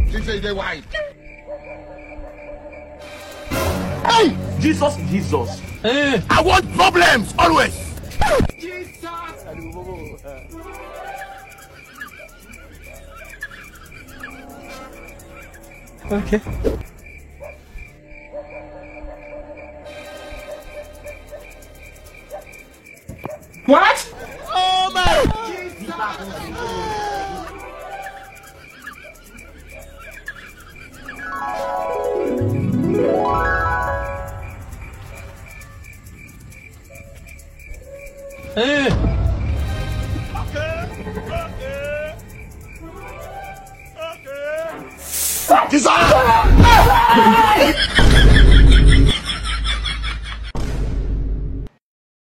She say they white. Hey! Jesus. I want problems always. Jesus. Okay. What? Oh my! Hey. Jesus!